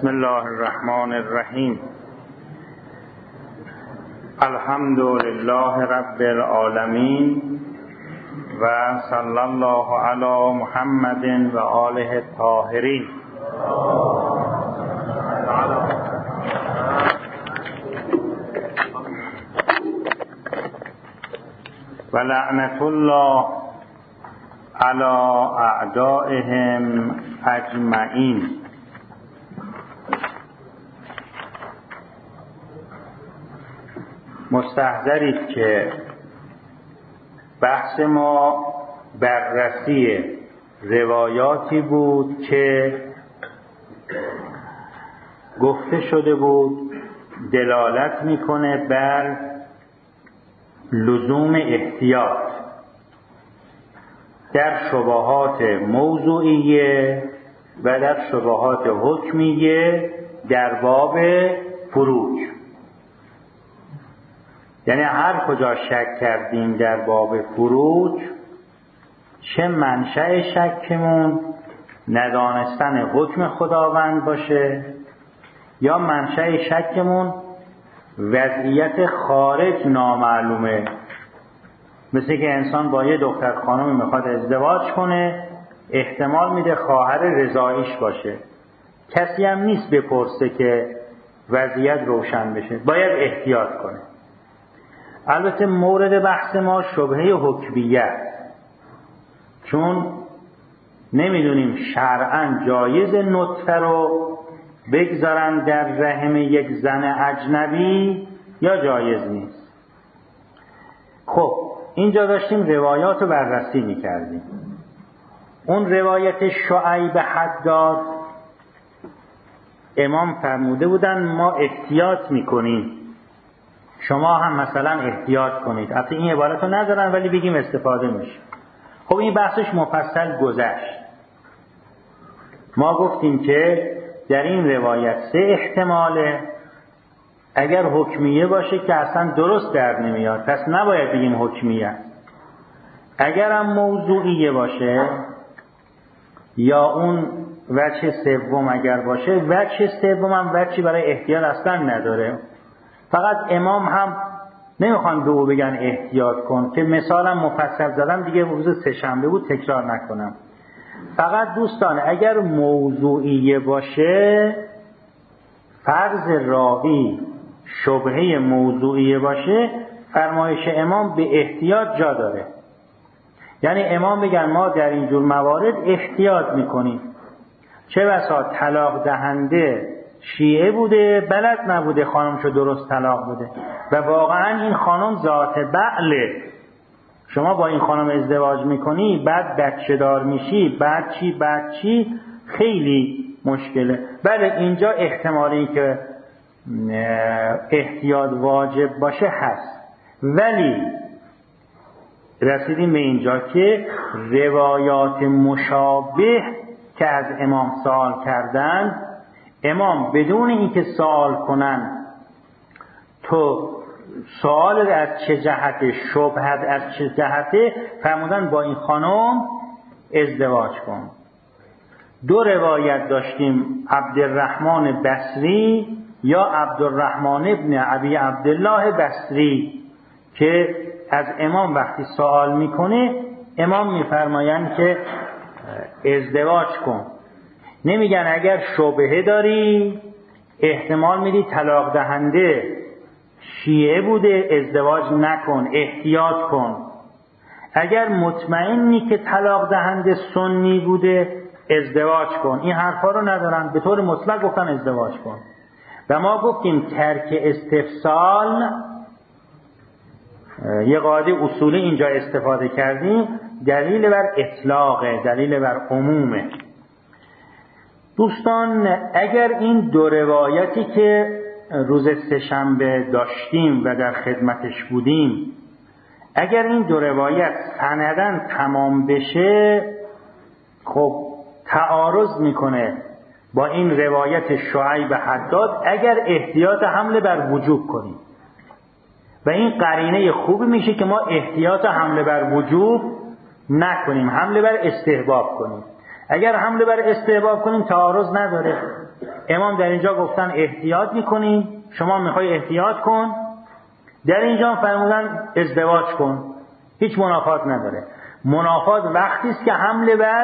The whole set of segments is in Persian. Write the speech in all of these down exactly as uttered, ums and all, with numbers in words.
بسم الله الرحمن الرحیم. الحمد لله رب العالمین و صلی الله علی محمد و آله الطاهرین. و لعنت الله علی اعدائهم اجمعین. مستحضرید که بحث ما بررسی روایاتی بود که گفته شده بود دلالت میکنه بر لزوم احتیاط در شبهات موضوعیه و در شبهات حکمیه در باب فروج. یعنی هر کجا شک کردیم در باب فروج، چه منشأ شکمون ندانستن حکم خداوند باشه یا منشأ شکمون وضعیت خارج نامعلومه، مثل که انسان با یه دختر خانمی میخواد ازدواج کنه، احتمال میده خواهر رضاییش باشه، کسی هم نیست بپرسه که وضعیت روشن بشه، باید احتیاط کنه. البته مورد بحث ما شبهه حکمیت، چون نمیدونیم شرعاً جایز نطفه رو بگذارن در رحم یک زن اجنبی یا جایز نیست. خب اینجا داشتیم روایات رو بررسی میکردیم. اون روایت شعیب حداد، امام فرموده بودن ما احتیاط میکنیم، شما هم مثلا احتیاط کنید. البته این عبارت رو ندارن ولی بگیم استفاده میشه. خب این بحثش مفصل گذشت. ما گفتیم که در این روایت سه احتماله. اگر حکمیه باشه که اصلا درست در نمیاد، پس نباید بگیم حکمیه. اگر هم موضوعیه باشه یا اون وجه سوم اگر باشه، وجه سوم هم وجهی برای احتیاط اصلا نداره. فقط امام هم نمیخوان به او بگن احتیاط کن، که مثالم مفصل زدم دیگه، روز سه‌شنبه بود تکرار نکنم. فقط دوستان اگر موضوعیه باشه، فرض راوی شبهه موضوعیه باشه، فرمایش امام به احتیاط جا داره. یعنی امام بگن ما در اینجور موارد احتیاط میکنیم. چه بسا طلاق دهنده شیعه بوده، بلد نبوده خانمشو درست طلاق بده و واقعا این خانم ذات بعله، شما با این خانم ازدواج میکنی، بعد بچه دار میشی، بعد چی بعد چی، خیلی مشکله. بله اینجا احتمالی که احتیاط واجب باشه هست، ولی رسیدیم به اینجا که روایات مشابه که از امام سوال کردن، امام بدون اینکه سوال کنن تو سوال از چه جهت، شبهت از چه جهته، فرمودن با این خانم ازدواج کن. دو روایت داشتیم، عبدالرحمن بصری یا عبدالرحمن ابن ابی عبدالله بصری، که از امام وقتی سوال میکنه امام میفرمایند که ازدواج کن. نمیگن اگر شبهه داری، احتمال میدی طلاق دهنده شیعه بوده، ازدواج نکن، احتیاط کن. اگر مطمئنی که طلاق دهنده سنی بوده، ازدواج کن. این حرفا رو ندارن، به طور مطلق گفتن ازدواج کن. و ما گفتیم ترک استفسال، یه قاعده اصولی اینجا استفاده کردیم، دلیل بر اطلاقه، دلیل بر عمومه. دوستان اگر این دو روایتی که روز سه‌شنبه داشتیم و در خدمتش بودیم، اگر این دو روایت سندن تمام بشه، خب تعارض میکنه با این روایت شعیب حداد اگر احتیاط حمله بر وجوب کنیم، و این قرینه خوبی میشه که ما احتیاط حمله بر وجوب نکنیم، حمله بر استحباب کنیم. اگر حمله بر استحباب کنیم تعارض نداره. امام در اینجا گفتن احتیاط میکنی، شما میخوای احتیاط کن، در اینجا فرمودن ازدواج کن، هیچ منافات نداره. منافات وقتی است که حمله بر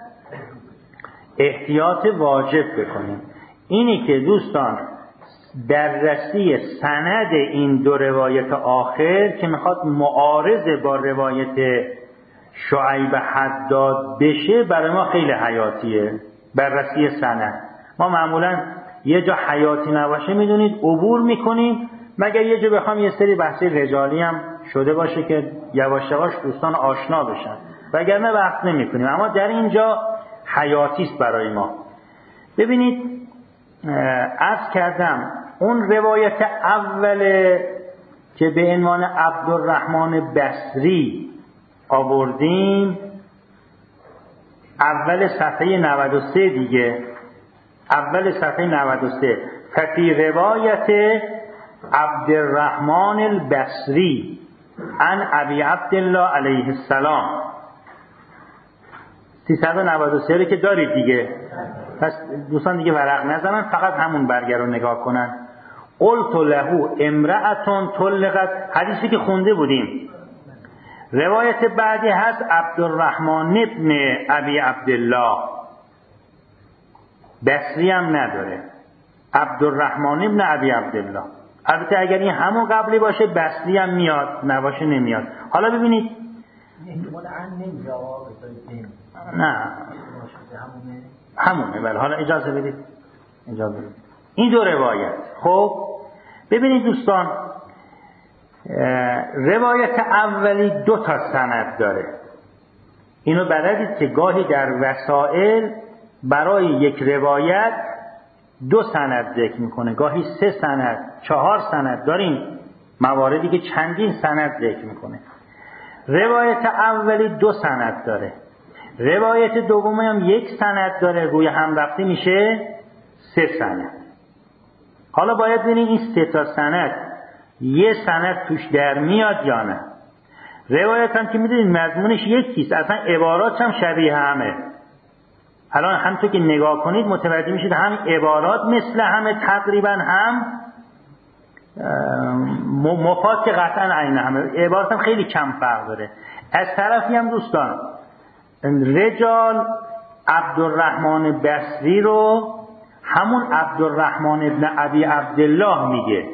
احتیاط واجب بکنیم. اینی که دوستان بررسی سند این دو روایت آخر که میخواد معارضه با روایت شعیب حداد بشه برای ما خیلی حیاتیه. بررسی سند ما معمولا یه جا حیاتی نباشه میدونید عبور میکنیم، مگر یه جا بخوام یه سری بحثی رجالی هم شده باشه که یواش یواش دوستان آشنا بشن، وگرنه بحث نمیکنیم. اما در اینجا حیاتی است برای ما. ببینید عرض کردم اون روایت اول که به عنوان عبدالرحمن بصری آوردیم، اول صفحه نود و سه دیگه، اول صفحه نود و سه ففی روایت عبدالرحمن البصری عن ابی عبدالله علیه السلام، سیصد و نود و سه رو که دارید دیگه، پس دوستان دیگه ورق نزنن، فقط همون برگر رو نگاه کنن. قلت له امرأة طلقت، حدیثی که خونده بودیم. روایت بعدی هست عبدالرحمن ابن ابی عبدالله، بصری هم نداره، عبدالرحمن ابن ابی عبدالله. البته اگر این همون قبلی باشه بصری هم میاد، نباشه نمیاد. حالا ببینید نه همونه، بله. حالا اجازه بدید اجازه بدید این دو روایت. خب ببینید دوستان، روایت اولی دو تا سند داره. اینو بلدید که گاهی در وسائل برای یک روایت دو سند ذکر میکنه، گاهی سه سند، چهار سند داریم، مواردی که چندین سند ذکر میکنه. روایت اولی دو سند داره، روایت دومی هم یک سند داره، گویا هم رفته میشه سه سند. حالا باید ببینیم این سه تا سند یه سند توش در میاد یا نه. روایت هم که میدونید مضمونش یکیست، اصلا عبارات هم شبیه همه. الان همونطور که نگاه کنید متوجه میشید هم عبارات مثل همه تقریبا، هم مفاد که قطعا عین همه، عبارات هم خیلی کم فرق داره. از طرفی هم دوستان رجال عبدالرحمن بصری رو همون عبدالرحمن ابن ابی عبدالله میگه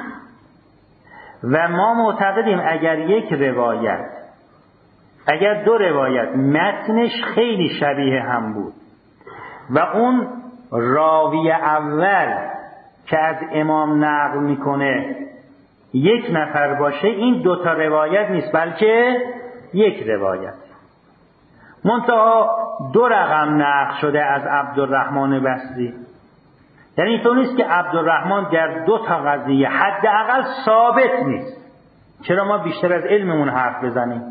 و ما معتقدیم اگر یک روایت، اگر دو روایت متنش خیلی شبیه هم بود و اون راوی اول که از امام نقل میکنه یک نفر باشه، این دو تا روایت نیست بلکه یک روایت. منتها دو رقم نقل شده از عبدالرحمن بصری، یعنی اینطور نیست که عبدالرحمن در دو تا قضیه حداقل ثابت نیست. چرا ما بیشتر از علممون حرف بزنیم؟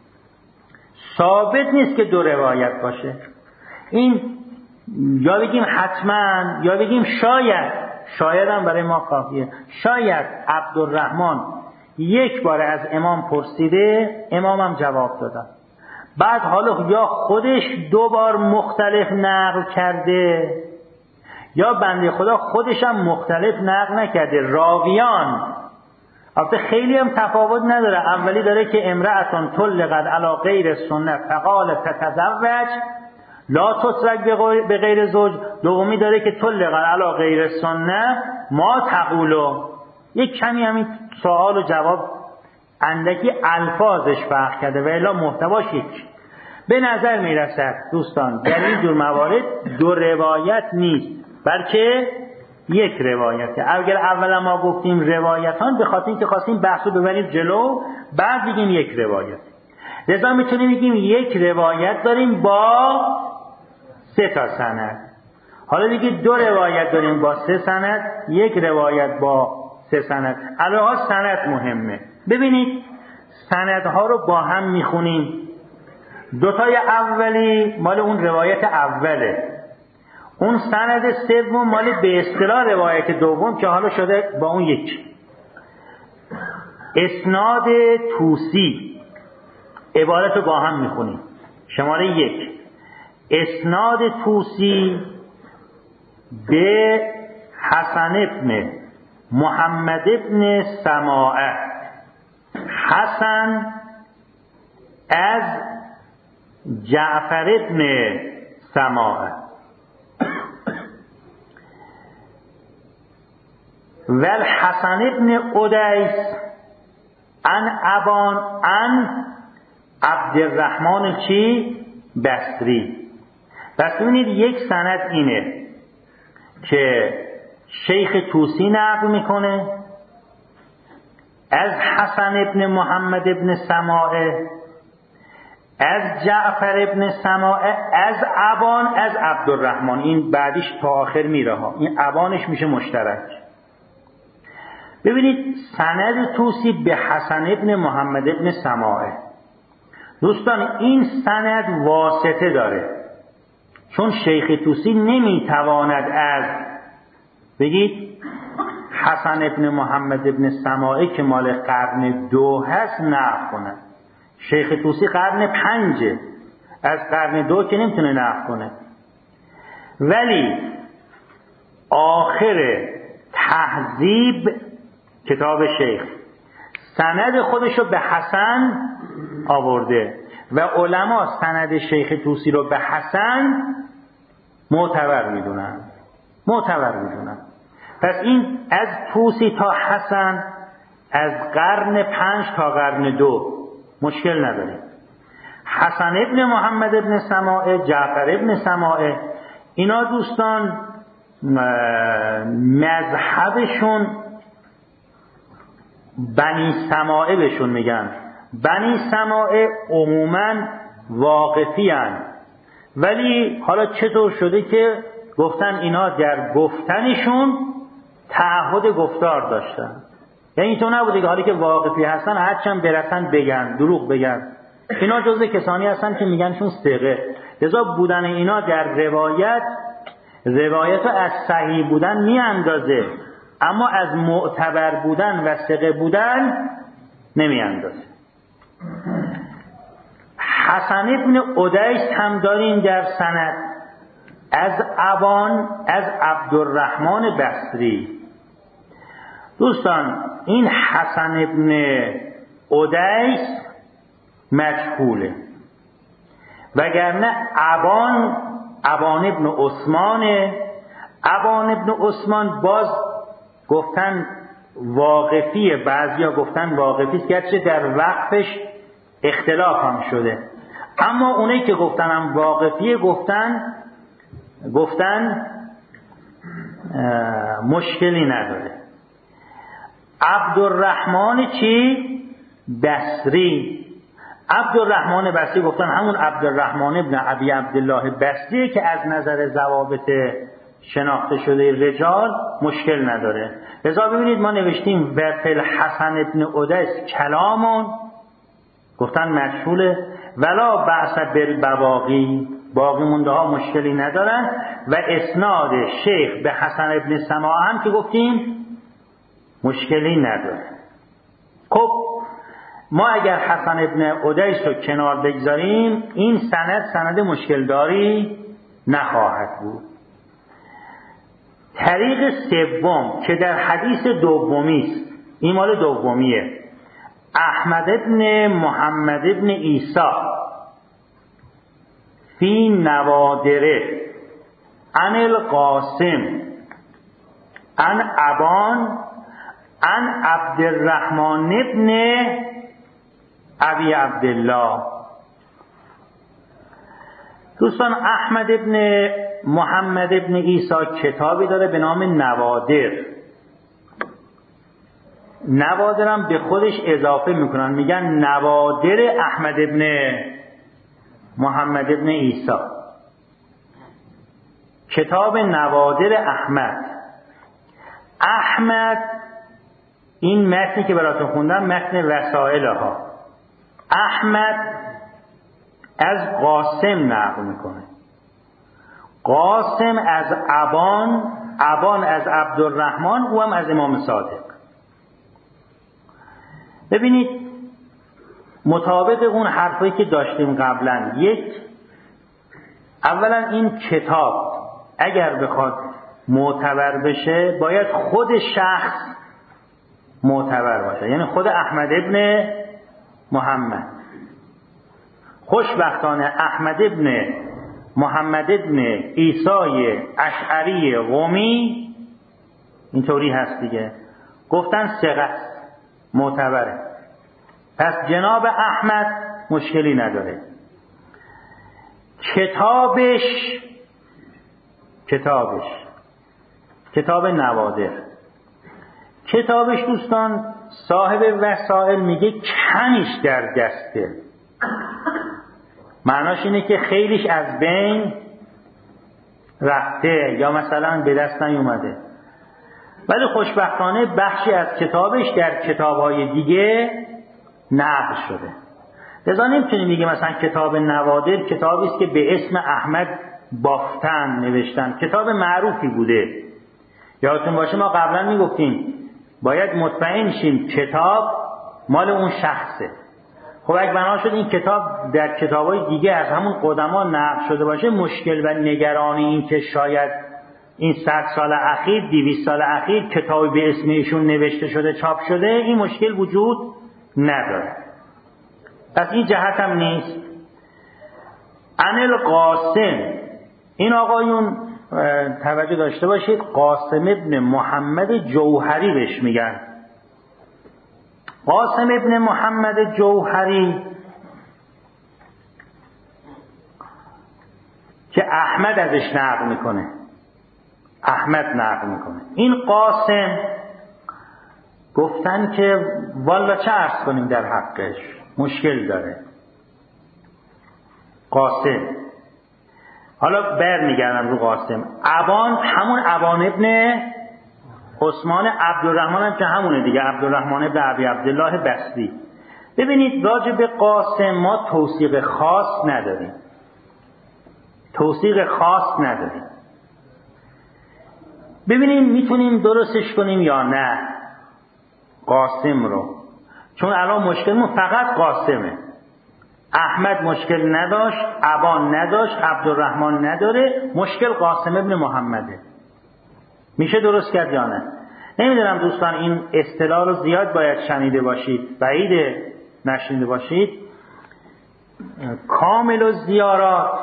ثابت نیست که دو روایت باشه. این یا بگیم حتما یا بگیم شاید، شاید هم برای ما کافیه. شاید عبدالرحمن یک بار از امام پرسیده، امام هم جواب دادن، بعد حالا یا خودش دو بار مختلف نقل کرده یا بنده خدا خودش هم مختلف نقل نکرده. راویان البته خیلی هم تفاوت نداره. اولی داره که امرأتون طلقت علی غیر سنت فقال تتزوج لا تترک به غیر زوج. دومی داره که طلقت علی غیر سنت ما تقولو. یک کمی همین سوال و جواب اندکی الفاظش فرق کرده و الا محتواش یک. به نظر میرسد دوستان در این جور موارد دو روایت نیست بلکه یک روایته. اگر اولا ما گفتیم روایتان به خاطر اینکه خواستیم بحثو ببریم جلو، بعد بگیم یک روایت. لذا میتونیم بگیم یک روایت داریم با سه تا سند. حالا دیگه دو روایت داریم با سه سند، یک روایت با سه سند. علاوه سند مهمه. ببینید سندها رو با هم میخونیم. دوتای اولی مال اون روایت اوله، اون سند سوم مال به اصطلاح روایت دوم که حالا شده با اون یک. اسناد توسی عبارت رو با هم میخونیم. شماره یک اسناد توسی به حسن ابن محمد ابن سماعه. حسن از جعفر ابن سماعه و الحسن ابن ادیس عن ابان عن عبدالرحمن چی؟ بصری. پس ببینید یک سند اینه که شیخ طوسی نقل میکنه از حسن ابن محمد ابن سماعه، از جعفر ابن سماعه، از ابان، از عبدالرحمن. این بعدیش تا آخر میره ها، این ابانش میشه مشترک. ببینید سند طوسی به حسن ابن محمد ابن سماعه. دوستان این سند واسطه داره، چون شیخ طوسی نمیتواند از بگید حسن ابن محمد ابن سماعه که مال قرن دو هست نقل کنه. شیخ طوسی قرن پنجه، از قرن دو که نمیتونه نقل کنه. ولی آخر تهذیب کتاب شیخ سند خودشو به حسن آورده و علما سند شیخ طوسی رو به حسن معتبر میدونن معتبر میدونن پس این از طوسی تا حسن از قرن پنج تا قرن دو مشکل نداره. حسن ابن محمد ابن سماعه، جعفر ابن سماعه، اینا دوستان مذهبشون بنی سماعه بهشون میگن. بنی سماعه عموماً واقفی هن. ولی حالا چطور شده که گفتن اینا در گفتنشون تعهد گفتار داشتن، یعنی اینطور نبوده که حالی که واقفی هستن هرچند برسن بگن، دروغ بگن. اینا جزء کسانی هستن که میگنشون ثقه. لذا بودن اینا در روایت روایت از صحیح بودن میاندازه، اما از معتبر بودن و ثقه بودن نمیاندازه. حسن ابن ادیس هم داریم در سند از ابان، از عبدالرحمن بصری. دوستان این حسن ابن ادیس مجهوله، وگرنه ابان ابان ابن عثمانه. ابان ابن عثمان باز گفتن واقفیه، بعضیا گفتن واقفیه، گرچه در وقفش اختلاف هم شده، اما اونایی که گفتن هم واقفیه گفتن گفتن مشکلی نداره. عبدالرحمن چی؟ بصری. عبدالرحمن بصری گفتن همون عبدالرحمن ابن ابی عبدالله بصری که از نظر ضوابط شناخته شده رجال مشکل نداره. لذا ببینید ما نوشتیم و فی الحسن ابن ادیس کلامون، گفتن مشهوله، ولا بأس بالبواقی، باقی مونده ها مشکلی ندارن. و اسناد شیخ به حسن ابن سماعه هم که گفتیم مشکلی نداره. خب ما اگر حسن ابن ادیس رو کنار بگذاریم این سند سند مشکل داری نخواهد بود. طریق سوم که در حدیث دومی است، این مال دومیه، احمد ابن محمد ابن عیسی فی نوادره عن القاسم عن ابان عن عبدالرحمن ابن ابی عبدالله. دوستان احمد ابن محمد ابن عیسی کتابی داره به نام نوادر. نوادرم به خودش اضافه میکنن، میگن نوادر احمد ابن محمد ابن عیسی. کتاب نوادر احمد. احمد این متنی که براتون خوندم متن رسائل ها. احمد از قاسم نقل میکنه، قاسم از ابان، ابان از عبدالرحمن، او هم از امام صادق. ببینید مطابق اون حرفایی که داشتیم قبلا، یک اولا این کتاب اگر بخواد معتبر بشه باید خود شخص معتبر باشه، یعنی خود احمد ابن محمد. خوشبختانه احمد ابن محمد ابن عیسی اشعری قمی اینطوری هست دیگه، گفتن ثقه معتبره، پس جناب احمد مشکلی نداره. کتابش کتابش کتاب نوادر کتابش دوستان صاحب وسائل میگه کمیش در دسته، معناش اینه که خیلیش از بین رفته یا مثلا به دست نیومده، ولی خوشبختانه بخشی از کتابش در کتاب‌های دیگه نقل شده. لذا نمیتونیم بگیم مثلا کتاب نوادر کتابی است که به اسم احمد بافتن نوشتن، کتاب معروفی بوده. یادتون باشه ما قبلا میگفتیم باید مطمئن شیم کتاب مال اون شخصه. خب اگه بنا شد این کتاب در کتاب‌های دیگه از همون قدما نقل شده باشه، مشکل و نگرانی این که شاید این صد سال اخیر دویست سال اخیر کتابی به اسم ایشون نوشته شده چاپ شده، این مشکل وجود نداره. پس این جهت هم نیست. انل قاسم، این آقایون توجه داشته باشید، قاسم ابن محمد جوهری بهش میگن. قاسم ابن محمد جوهری که احمد ازش نقل میکنه، احمد نقل میکنه. این قاسم گفتن که والا چه عرض کنیم در حقش، مشکل داره. قاسم، حالا بر میگردم رو قاسم. ابان، همون ابان ابن عثمان عبدالرحمن هم که همونه دیگه، عبدالرحمن ابن ابی عبدالله بصری. ببینید راجع به قاسم ما توثیق خاص نداریم، توثیق خاص نداریم. ببینیم میتونیم درستش کنیم یا نه قاسم رو، چون الان مشکلمون فقط قاسمه. احمد مشکل نداشت، ابان نداشت، عبدالرحمن نداره، مشکل قاسم ابن محمده. میشه درست کرد یا نه؟ نمیدونم دوستان این اصطلاح رو زیاد باید شنیده باشید، بعید نشنیده باشید. کامل الزیارات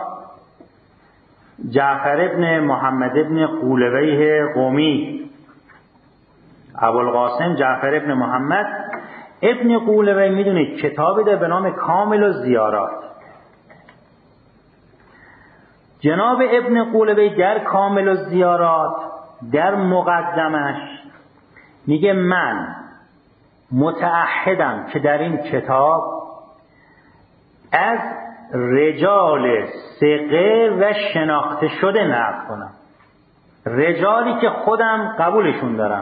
جعفر ابن محمد ابن قولویه قمی، ابوالقاسم جعفر ابن محمد ابن قولویه، میدونید کتابی داره به نام کامل الزیارات. جناب ابن قولویه در کامل الزیارات در مقدمش میگه من متعهدم که در این کتاب از رجال ثقه و شناخته شده نقل کنم، رجالی که خودم قبولشون دارم.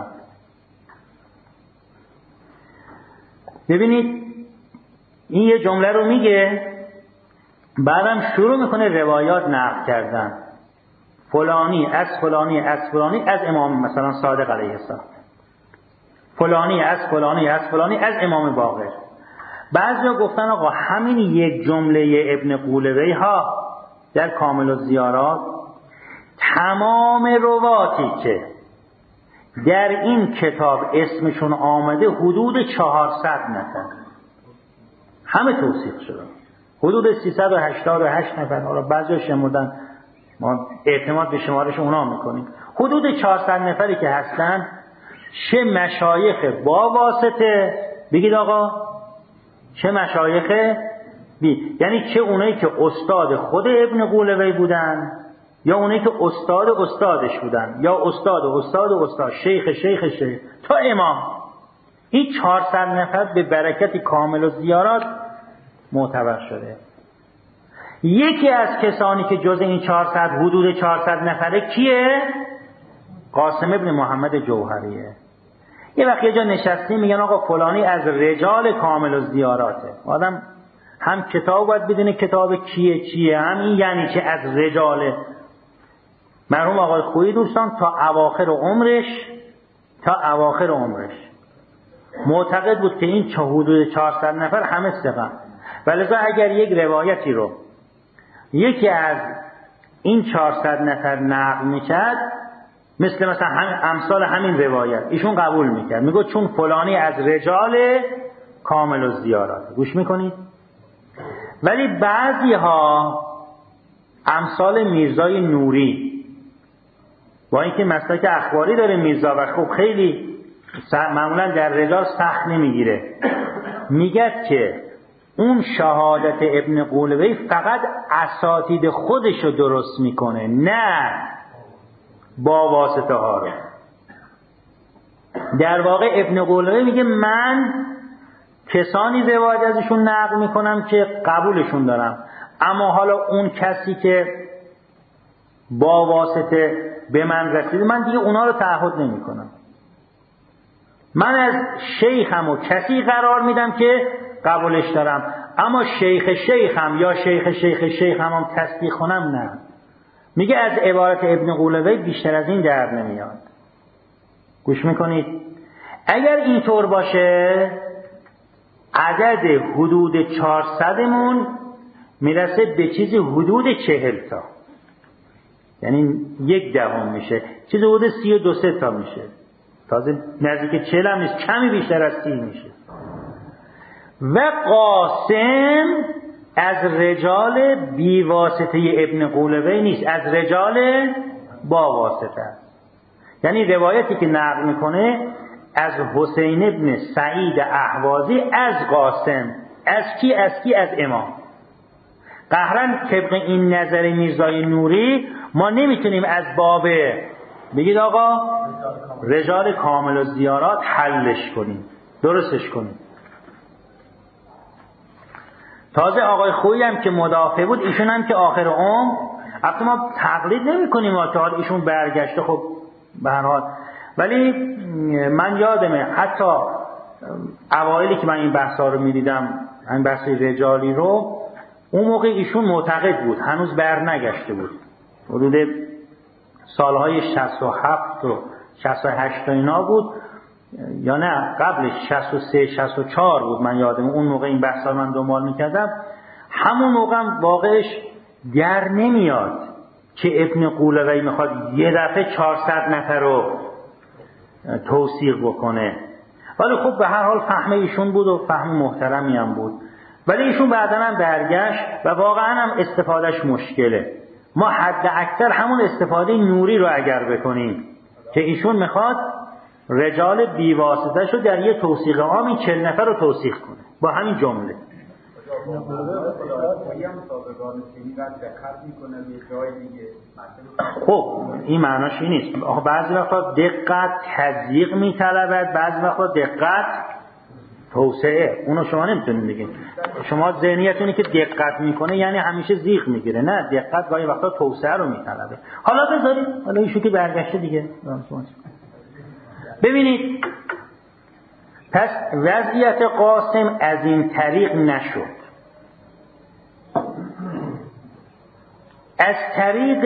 ببینید این یه جمله رو میگه، بعدم شروع میکنه روایات نقل کردن، فلانی از فلانی از فلانی از امام مثلا صادق علیه السلام، فلانی از فلانی از فلانی از امام باقر. بعضیا گفتن آقا همین یک جمله ابن قولویه ها در کامل الزیارات تمام رواتی که در این کتاب اسمشون آمده حدود چهارصد نفر همه توصیف شده، حدود سیصد و هشتاد و هشت نفر. حالا بعضیا شمردن، ما اعتماد به شمارش اونا میکنیم. حدود چهارصد نفری که هستن، چه مشایخ با واسطه، بگید آقا چه مشایخ بی، یعنی چه اونایی که استاد خود ابن قولویه بودن یا اونایی که استاد استادش بودن یا استاد استاد استاد شیخ شیخ شیخ تا امام. این چهارصد نفر به برکت کامل الزیارات معتبر شده. یکی از کسانی که جز این چهارصد حدود چهارصد نفره کیه؟ قاسم ابن محمد جوهریه. یه وقت یه جا نشستیم میگن آقا فلانی از رجال کامل الزیاراته. آدم هم کتاب باید بدونه کتاب کیه چیه، هم این یعنی چه از رجال. مرحوم آقای خویی دوستان تا اواخر عمرش تا اواخر عمرش معتقد بود که این چه حدود چهارصد نفر همه ثقه، ولذا اگر یک روایتی رو یکی از این چهارصد نفر نقل میکرد مثل مثلا هم امثال همین روایت ایشون قبول میکرد، میگه چون فلانی از رجال کامل الزیارات. گوش میکنید؟ ولی بعضی ها امثال میرزای نوری با اینکه مسلک اخباری داره میرزا و خب خیلی معمولا در رجال سخت نمیگیره، میگه که اون شهادت ابن قولوی فقط اساتید خودش رو درست میکنه، نه با واسطه ها رو. در واقع ابن قولوی میگه من کسانی روایت ازشون نقل میکنم که قبولشون دارم، اما حالا اون کسی که با واسطه به من رسیده من دیگه اونا رو تعهد نمی کنم. من از شیخم و کسی قرار میدم که قبولش دارم، اما شیخ شیخم یا شیخ شیخ شیخم هم تصدیق کنم نه. میگه از عبارت ابن قولوی بیشتر از این در نمیاد. گوش میکنید؟ اگر اینطور باشه عدد حدود چهارصدمون میرسه به چیزی حدود چهل تا، یعنی یک دهم میشه، چیزی حدود سی و دو سه تا میشه، تازه نزدیک چهل هم نیست، کمی بیشتر از سی میشه. و قاسم از رجال بی واسطه ابن قولوی نیست، از رجال با واسطه است. یعنی روایتی که نقل میکنه از حسین ابن سعید اهوازی از قاسم، از کی؟ از کی؟ از امام. قهرن طبق این نظر میرزای نوری ما نمیتونیم از باب بگید آقا رجال کامل و زیارات حلش کنیم، درستش کنیم. تازه آقای خویی هم که مدافع بود، ایشون هم که آخر عمر، البته ما تقلید نمی کنیم که حال ایشون برگشته، خب به هر حال، ولی من یادمه حتی اوایلی که من این بحثا رو میدیدم، این بحث رجالی رو، اون موقع ایشون معتقد بود، هنوز بر نگشته بود، حدود سالهای شصت و هفت و شصت و هشت اینا بود، یا نه قبلش شصت و سه شصت و چهار بود، من یادمه اون موقع این بحثا رو من دنبال میکردم. همون موقع هم واقعش در نمیاد که ابن قولوی میخواد یه دفعه چهارصد نفر رو توثیق بکنه، ولی خب به هر حال فهم ایشون بود و فهم محترمی هم بود. ولی ایشون بعداً هم برگشت و واقعاً هم استفادهش مشکله. ما حد اکثر همون استفاده نوری رو اگر بکنیم که ایشون میخواد رجال بیواسطه شو در یه توثیق عام این چهل نفر رو توثیق کنه با همین جمله. خب این معناش این نیست. بعضی وقتا دقت تضییق میطلبد، بعضی وقتا دقت توسعه. اونو شما نمیتونید بگید. شما ذهنیتونی که دقت میکنه یعنی همیشه زیغ میگیره، نه، دقت گاهی وقتا توسعه رو میطلبه. حالا بذارید، حالا ایشون که برگشته دیگه. ببینید پس وضعیت قاسم از این طریق نشد، از طریق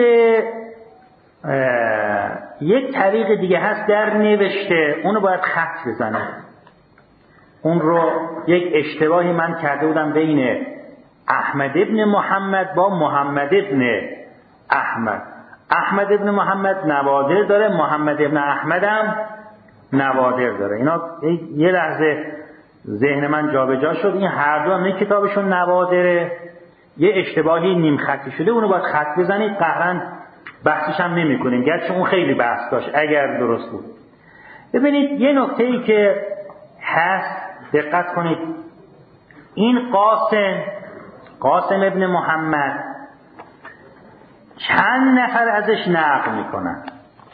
یک طریق دیگه هست در نوشته، اونو باید خط بزنه. اون رو یک اشتباهی من کرده بودم بین احمد ابن محمد با محمد ابن احمد. احمد ابن محمد نوادر داره، محمد ابن احمد هم نوادر داره. اینا یه لحظه ذهن من جابجا شد، این هر دو هم نه کتابشون نوادره، یه اشتباهی نیم خطی شده، اونو باید خط بزنید. قهرن بحثش هم نمی کنیم گرچه اون خیلی بحث داشت اگر درست بود. ببینید یه نکته ای که هست، دقت کنید، این قاسم قاسم ابن محمد چند نفر ازش نقل میکنن.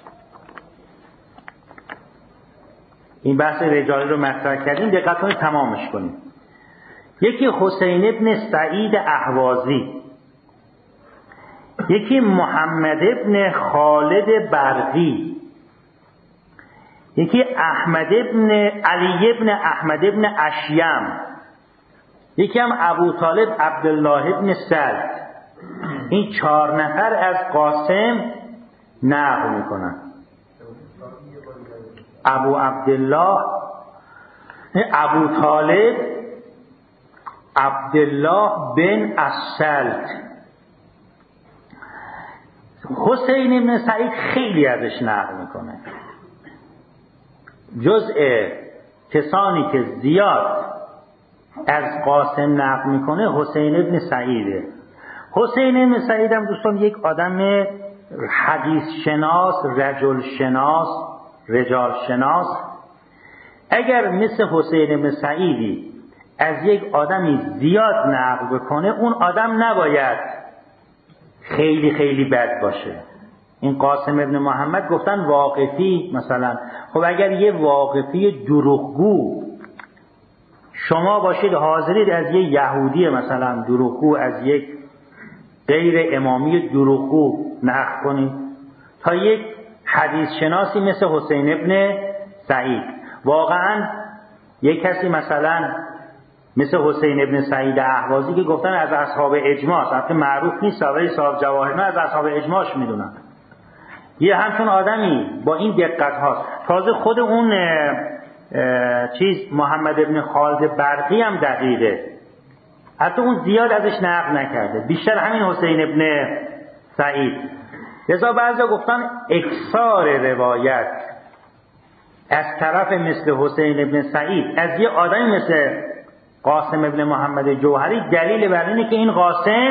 این بحث رجالی رو مطرح کردیم، دقت کنید تمامش کنید. یکی حسین ابن سعید اهوازی، یکی محمد ابن خالد برقی، یکی احمد ابن علی ابن احمد ابن اشیم، یکی هم ابو طالب عبدالله ابن سعد. این چهار نفر از قاسم نقل میکنن. ابو عبدالله ابو طالب عبدالله بن السلط. حسین ابن سعید خیلی ازش نقل میکنه. جزء کسانی که زیاد از قاسم نقل میکنه حسین ابن سعیده. حسین ابن سعید هم دوستان یک آدم حدیث شناس، رجل شناس، رجال شناس. اگر مثل حسین ابن سعیدی از یک آدمی زیاد نقل بکنه، اون آدم نباید خیلی خیلی بد باشه. این قاسم ابن محمد گفتن واقفی مثلا. خب اگر یه واقفی دروغگو شما باشید حاضرید از یه یهودی مثلا دروغگو، از یک غیر امامی دروغگو نقل کنید تا یک حدیث شناسی مثل حسین ابن سعید. واقعا یک کسی مثلا مثل حسین ابن سعید اهوازی که گفتن از اصحاب اجماع، البته معروف نیست ولی صاحب جواهر نه از اصحاب اجماعش میدونن، یه همچون آدمی با این دقت هاست. تازه خود اون چیز محمد ابن خالد برقی هم دقیقه، حتی اون زیاد ازش نقل نکرده، بیشتر همین حسین ابن سعید. لذا بعضی گفتن اکثار روایت از طرف مثل حسین ابن سعید از یه آدمی مثل قاسم ابن محمد جوهری دلیل بر اینه که این قاسم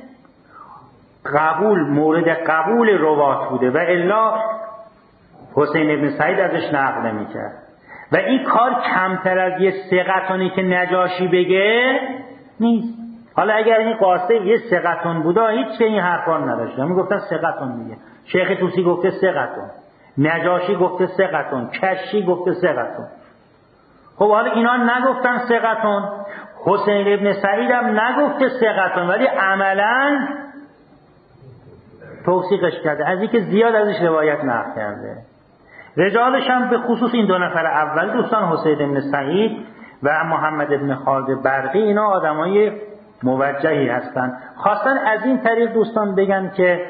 قبول مورد قبول روات بوده و الا حسین ابن سعید ازش نقل نمی‌کرد. و این کار کمتر از یه ثقتونی که نجاشی بگه نیست. حالا اگر این قاسم یه ثقتون بوده هیچ این حرفان نداشت، همین گفتن ثقتون میگه. شیخ طوسی گفته ثقتون، نجاشی گفته ثقتون، کشی گفته ثقتون. خب حالا اینا نگفتن ثقتون، حسین ابن سعید هم نگفته ثقتون، ولی عملاً توثیقش کرده، از اینکه زیاد ازش روایت نقل کرده. رجالش هم به خصوص این دو نفر اول دوستان حسین ابن سعید و محمد ابن خالد برقی، اینا آدمای موجهی هستن. خواستن از این طریق دوستان بگن که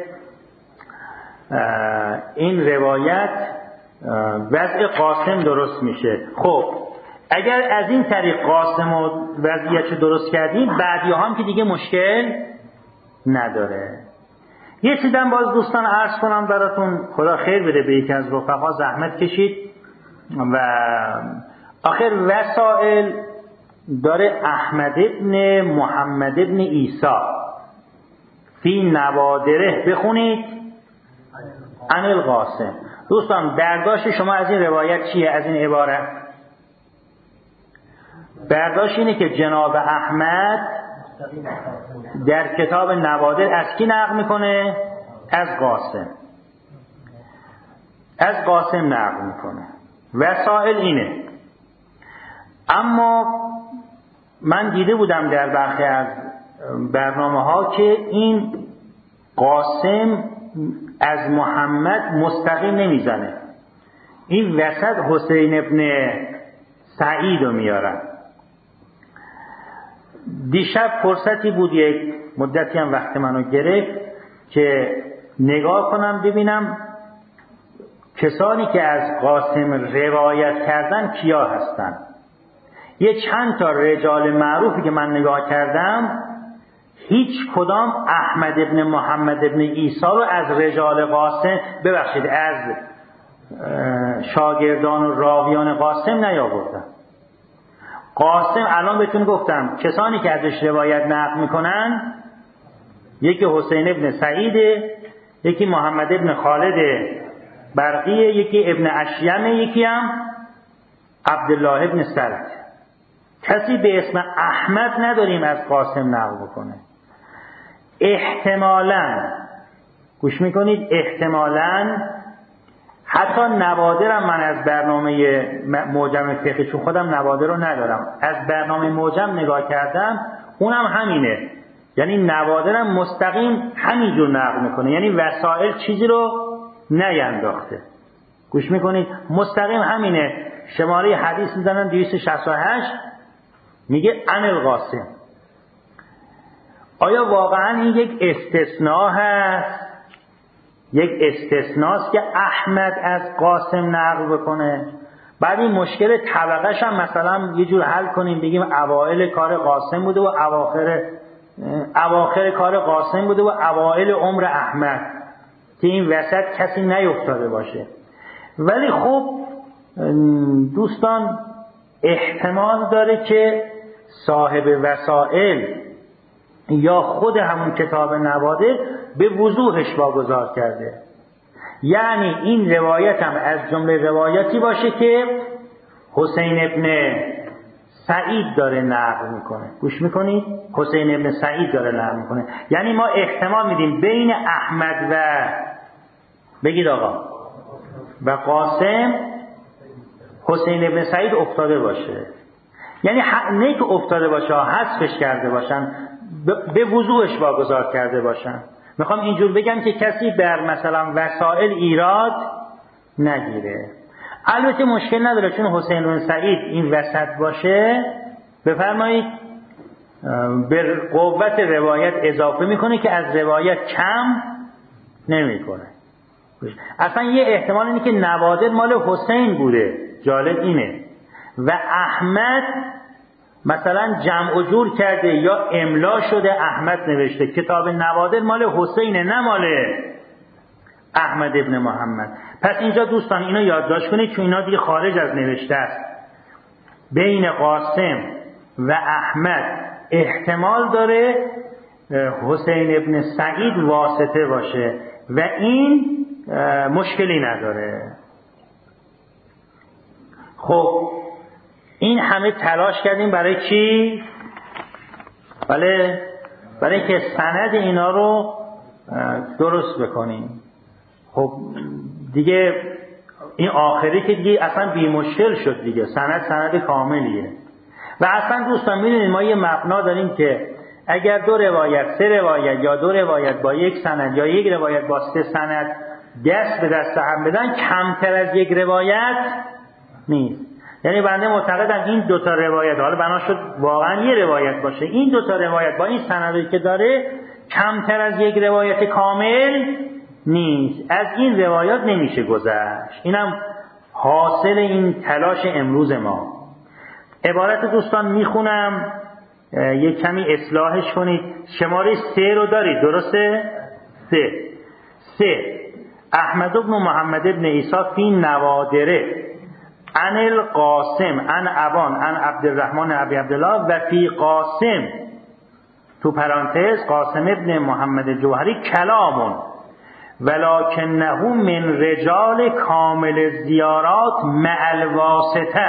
این روایت وضع قاسم درست میشه. خب اگر از این طریق قاسم و وضعیتش درست کردیم، بعدی هم که دیگه مشکل نداره. یه چیزم باز دوستان عرض کنم براتون، خدا خیر بده به یکی از رفقا زحمت کشید و آخر وسائل داره احمد ابن محمد ابن عیسی فی نوادره، بخونید عن القاسم. دوستان برداشت شما از این روایت چیه؟ از این عبارت برداشت اینه که جناب احمد در کتاب نوادر از کی نقل میکنه؟ از قاسم. از قاسم نقل میکنه. وسائل اینه. اما من دیده بودم در برخی از برنامه ها که این قاسم از محمد مستقیم نمیزنه، این وسط حسین ابن سعید رو میارن. دیشب فرصتی بود، یک مدتی هم وقت منو گرفت که نگاه کنم ببینم کسانی که از قاسم روایت کردن کیا هستن. یه چند تا رجال معروفی که من نگاه کردم، هیچ کدام احمد ابن محمد ابن عیسی رو از رجال قاسم، ببخشید از شاگردان و راویان قاسم نیاوردن. قاسم الان بهتون گفتم کسانی که ازش روایت نقل میکنن، یکی حسین ابن سعیده، یکی محمد ابن خالد برقیه، یکی ابن اشیمه، یکی هم عبدالله ابن سرد. کسی به اسم احمد نداریم از قاسم نقل بکنه. احتمالاً گوش میکنید، احتمالاً حتی نوادرم من از برنامه معجم فقهی، چون خودم نوادر رو ندارم، از برنامه معجم نگاه کردم، اونم همینه. یعنی نوادرم مستقیم همینجور نقل میکنه، یعنی وسائل چیزی رو نینداخته. گوش میکنید مستقیم همینه. شماره حدیث میزنن دویست و شصت و هشت، میگه عن القاسم. آیا واقعا این یک استثناء هست؟ یک استثناست که احمد از قاسم نقل بکنه؟ بعد این مشکل طبقه‌ش هم مثلا یه جور حل کنیم، بگیم اوائل کار قاسم بوده و اواخر اواخر کار قاسم بوده و اوائل عمر احمد، که این وسط کسی نیفتاده باشه. ولی خب دوستان احتمال داره که صاحب وسائل یا خود همون کتاب نوادر به وضوحش واگذار کرده. یعنی این روایت هم از جمله روایتی باشه که حسین ابن سعید داره نقل میکنه. گوش میکنید؟ حسین ابن سعید داره نقل میکنه. یعنی ما احتمال میدیم بین احمد و بگید آقا و قاسم حسین ابن سعید افتاده باشه. یعنی نه که افتاده باشه، حذفش کرده باشن، به وضوحش واگذار کرده باشن. میخوام اینجور بگم که کسی بر مثلا وسائل ایراد نگیره. البته مشکل نداره چون حسین بن سعید این وسط باشه، بفرمایید به قوت روایت اضافه میکنه که از روایت کم نمیکنه. اصلا یه احتمال اینه که نوادر مال حسین بوده، جالب اینه، و احمد مثلا جمع و جور کرده یا املا شده احمد نوشته. کتاب نوادر مال حسینه نه مال احمد ابن محمد. پس اینجا دوستان اینو یادداشت کنید چون اینا دیگه خارج از نوشته است. بین قاسم و احمد احتمال داره حسین ابن سعید واسطه باشه و این مشکلی نداره. خب این همه تلاش کردیم برای چی؟ بله برای اینکه سند اینا رو درست بکنیم. خب دیگه این آخری که دیگه اصلا بی مشکل شد دیگه، سند سند کاملیه. و اصلا دوستان میدونید ما یه مبنا داریم که اگر دو روایت سه روایت یا دو روایت با یک سند یا یک روایت با سه سند دست به دست هم بدن کمتر از یک روایت نیست. یعنی بنده معتقدم این دوتا روایت، حالا بنا شد واقعا یه روایت باشه، این دوتا روایت با این سندی که داره کمتر از یک روایت کامل نیست. از این روایات نمیشه گذشت. اینم حاصل این تلاش امروز ما. عبارت دوستان میخونم یک کمی اصلاحش کنید. شماره سه رو دارید درسته؟ سه سه احمد بن محمد بن عیسی فی نوادره عن القاسم عن ابان عن عبدالرحمن ابی عبدالله و فی قاسم تو پرانتز قاسم ابن محمد جوهری کلامون ولکنه من رجال کامل زیارات مع الواسطه.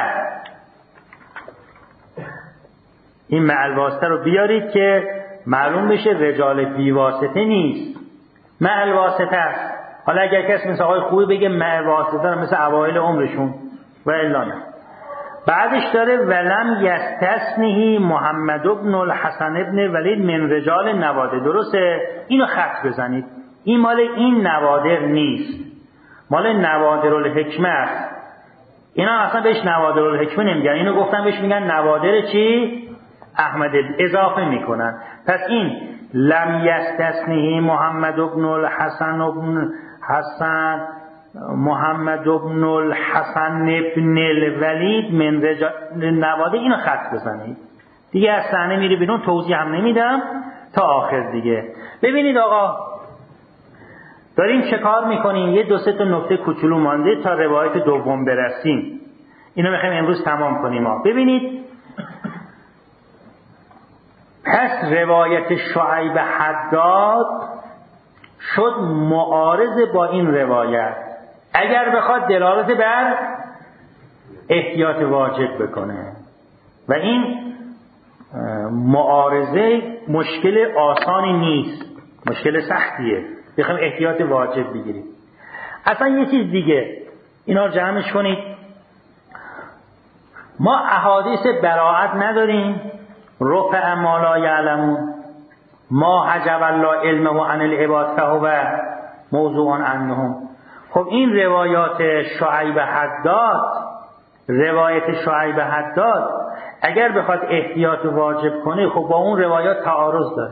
این مع الواسطه رو بیارید که معلوم بشه رجال بی واسطه نیست، مع الواسطه است. حالا اگر کسی مثل آقای خوبی بگه مع واسطه رو مثل اوایل عمرشون و الا نه. بعدش داره ولم یستثنه محمد بن الحسن ابن ولید من رجال نوادر. درسته؟ اینو خط بزنید، این مال این نوادر نیست، مال نوادر الحکمه است. اینا اصلا بهش نوادر الحکمه نمیگن، اینو گفتن بهش میگن نوادر چی؟ احمد، اضافه میکنن. پس این لم یستثنه محمد بن الحسن ابن حسن محمد بن الحسن ابن الولید من رجال نوادر، اینو خط بزنید دیگه. از صحنه میری بیرون، توضیح هم نمیدم تا آخر دیگه. ببینید آقا داریم چه کار میکنیم؟ یه دو سه تا نکته کوچولو مانده تا روایت دوم برسیم. اینو میخوایم امروز تمام کنیم. ما ببینید پس روایت شعیب حداد شد معارض با این روایت اگر بخواد دلالت بر احتیاط واجب بکنه، و این معارضه مشکل آسانی نیست، مشکل سختیه. بخوایم احتیاط واجب بگیریم. اصلا یه چیز دیگه اینا جمعش کنید، ما احادیث براءت نداریم، رفع ما لا یعلمون، ما حجب الله علمه عن العباد فهو موضوع عنهم. خب این روایات شعیب حداد، روایت شعیب حداد اگر بخواد احتیاط واجب کنه خب با اون روایات تعارض داره.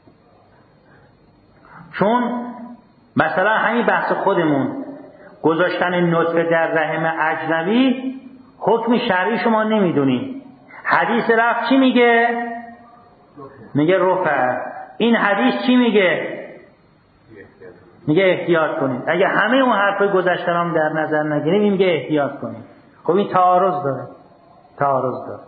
چون مثلا همین بحث خودمون گذاشتن نطفه در رحم اجنبی حکم شرعی شما نمیدونید. حدیث رفع چی میگه؟ میگه رفع. این حدیث چی میگه؟ میگه احتیاط کنید. اگه همه اون حرفای گذشته رو در نظر نگیریم میگه احتیاط کنید. خب این تعارض داره، تعارض داره.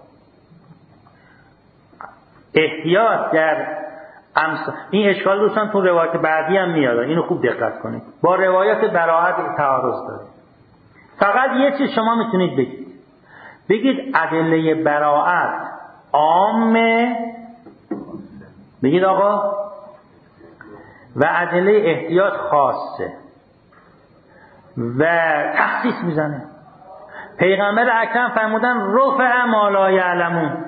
احتیاط در امثال این اشکال دوستان تو روایت بعدی هم میاد، اینو خوب دقت کنید. با روایت براءت تعارض داره. فقط یه چیز شما میتونید بگید، بگید ادله براءت عامه، بگید آقا، و ادله احتیاط خاصه و تخصیص میزنه. پیغمبر اکرم فرمودن رفع ما لا یعلمون.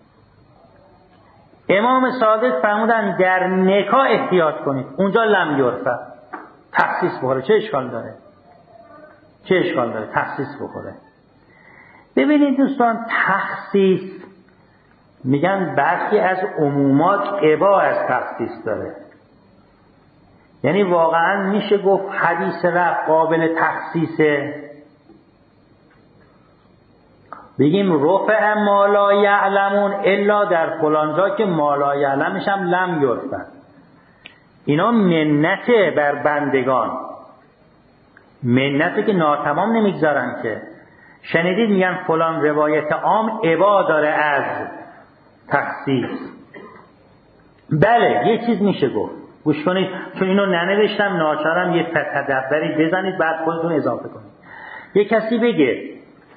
امام صادق فرمودن در نکاح احتیاط کنید، اونجا لم یرفع، تخصیص بخوره. چه اشکال داره؟ چه اشکال داره تخصیص بخوره؟ ببینید دوستان، تخصیص میگن برخی از عمومات ابا از تخصیص داره. یعنی واقعا میشه گفت حدیث رفع قابل تخصیصه، بگیم رفع ما لا یعلمون الا در فلانجا که ما لا یعلمش هم لم یرفع. اینا منته بر بندگان، منته که ناتمام نمیگذارن که. شنیدید میگن فلان روایت عام ابا داره از تخصیص. بله یه چیز میشه گفت، گوش کنید چون اینو ننوشتم، ناچارم یه تدبری بزنید بعد خودتون اضافه کنید. یه کسی بگه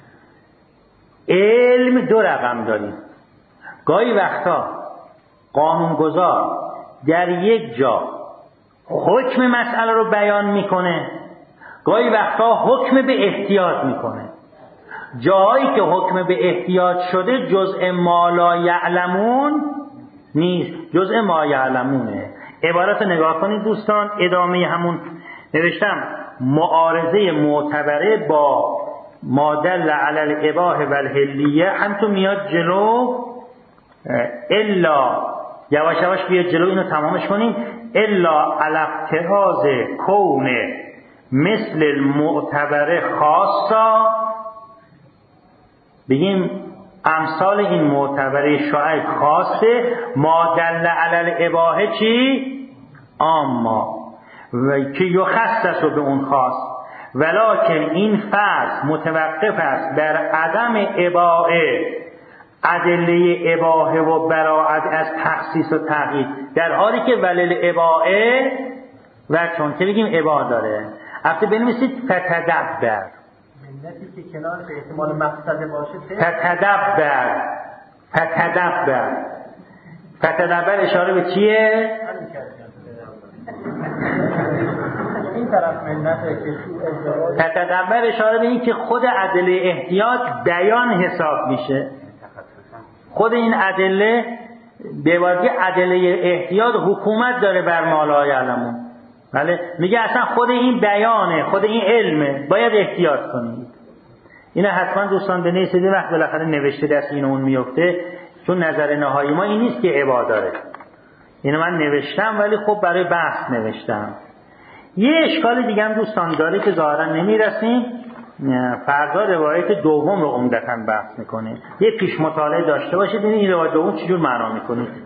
علم دو رقم داریم، گاهی وقتا قانونگذار در یک جا حکم مسئله رو بیان میکنه، گاهی وقتا حکم به احتیاط میکنه. جایی که حکم به احتیاط شده جزء ما لا یعلمون نیست، جزء ما یعلمونه. عبارت نگاه کنید دوستان، ادامه همون نوشتم معارضه معتبره با ما دل علی الاباحه و الحلیه هم تو میاد جلو، الا یواش یواش بیاد جلو، اینو تمامش کنیم. الا علی افتراض کون مثل المعتبره خاصا، بگیم امثال این معتبره شاید خاصه، ما دل علی الاباحه چی؟ اما و که یخصص به اون خاص، ولکن این فرض متوقف است بر عدم اباحه، ادله اباحه و براءت از تخصیص و تغییر، در حالی که ولل اباحه و چون که بگیم اباحه داره. البته بنویسید فتدبر، ملتی که کنار به احتمال مقصد باشه، فتدبر فتدبر فتدبر اشاره به چیه؟ این طرف ملته که تو ازدواج، فتدبر اشاره به این که خود ادله احتیاط بیان حساب میشه. خود این ادله به واسطه ادله احتیاط حکومت داره بر ما لا یعلمون. بله میگه اصلا خود این بیانه، خود این علمه، باید احتیاط کنید. اینا حتما دوستان بنویسید، وقت بالاخره نوشته دست این اون میفته، چون نظر نهایی ما این نیست که عبا داره. اینو من نوشتم ولی خب برای بحث نوشتم. یه اشکال دیگه هم دوستان داره که ظاهرا نمیرسیم، فردا روایت دوم رو عمدتاً بحث میکنه. یه پیش مطالعه داشته باشید این روایت دوم چجور معنا میکنه.